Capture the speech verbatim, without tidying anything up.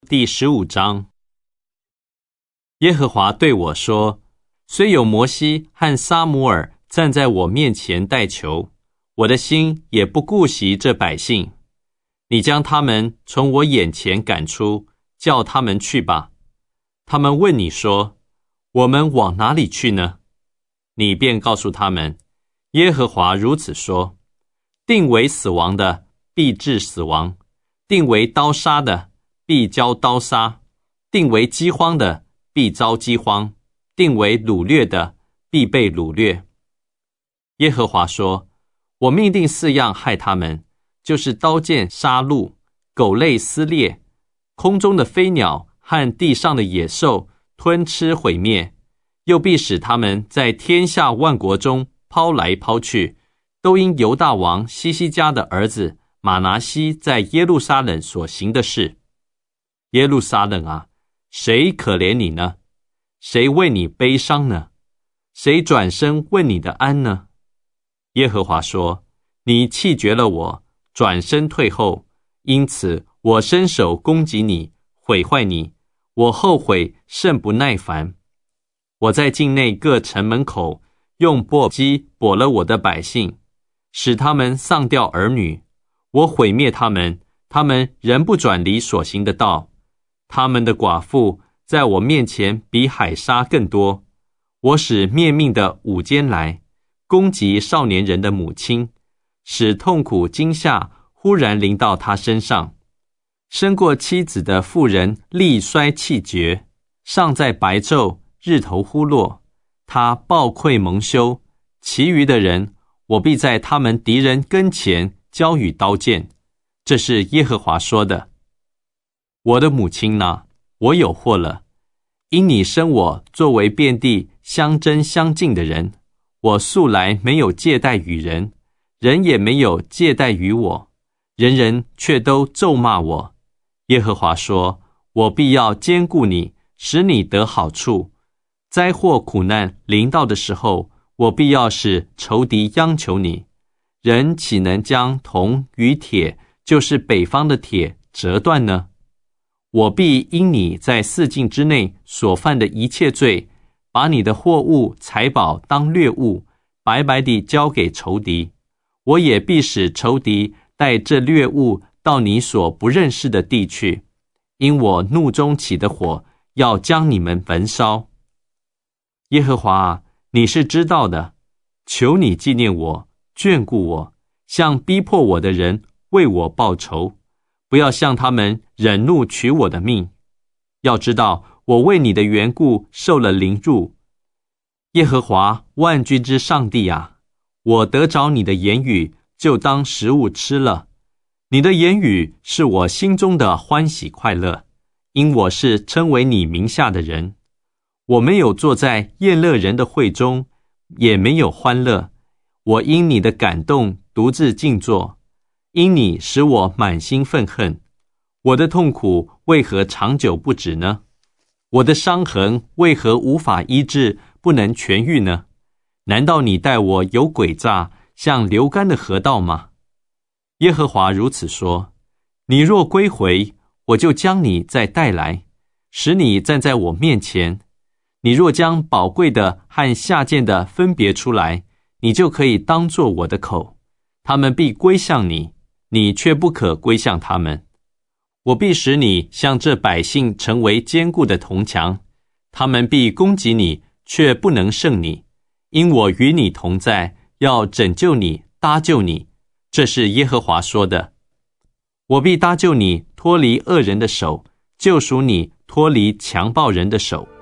第十五章。耶和华对我说，虽有摩西和撒母耳站在我面前代求，我的心也不顾惜这百姓。你将他们从我眼前赶出，叫他们去吧。他们问你说，我们往哪里去呢？你便告诉他们，耶和华如此说，定为死亡的必致死亡，定为刀杀的必遭刀杀，定为饥荒的必遭饥荒，定为掳掠的必被掳掠。耶和华说，我命定四样害他们，就是刀剑杀戮，狗类撕裂，空中的飞鸟和地上的野兽吞吃毁灭，又必使他们在天下万国中抛来抛去，都因犹大王西西家的儿子马拿西在耶路撒冷所行的事。耶路撒冷啊，谁可怜你呢？谁为你悲伤呢？谁转身问你的安呢？耶和华说，你弃绝了我，转身退后，因此我伸手攻击你，毁坏你，我后悔甚不耐烦。我在境内各城门口用簸箕簸了我的百姓，使他们丧掉儿女，我毁灭他们，他们仍不转离所行的道。他们的寡妇在我面前比海沙更多，我使灭命的午间来，攻击少年人的母亲，使痛苦惊吓忽然临到他身上。生过妻子的妇人力衰气绝，尚在白昼，日头忽落，他暴愧蒙羞。其余的人，我必在他们敌人跟前交与刀剑。这是耶和华说的。我的母亲哪，我有祸了，因你生我作为遍地相争相竞的人，我素来没有借贷与人，人也没有借贷于我，人人却都咒骂我。耶和华说，我必要兼顾你，使你得好处。灾祸苦难临到的时候，我必要使仇敌央求你。人岂能将铜与铁，就是北方的铁，折断呢？我必因你在四境之内所犯的一切罪，把你的货物财宝当掠物，白白地交给仇敌。我也必使仇敌带这掠物到你所不认识的地去，因我怒中起的火要将你们焚烧。耶和华啊，你是知道的，求你纪念我，眷顾我，向逼迫我的人为我报仇，不要向他们忍怒取我的命。要知道，我为你的缘故受了凌辱。耶和华万军之上帝啊，我得着你的言语，就当食物吃了。你的言语是我心中的欢喜快乐，因我是称为你名下的人。我没有坐在宴乐人的会中，也没有欢乐。我因你的感动独自静坐，因你使我满心愤恨。我的痛苦为何长久不止呢？我的伤痕为何无法医治，不能痊愈呢？难道你待我有诡诈，像流干的河道吗？耶和华如此说，你若归回，我就将你再带来，使你站在我面前。你若将宝贵的和下贱的分别出来，你就可以当作我的口。他们必归向你，你却不可归向他们。我必使你像这百姓成为坚固的铜墙，他们必攻击你，却不能胜你，因我与你同在，要拯救你，搭救你。这是耶和华说的。我必搭救你脱离恶人的手，救赎你脱离强暴人的手。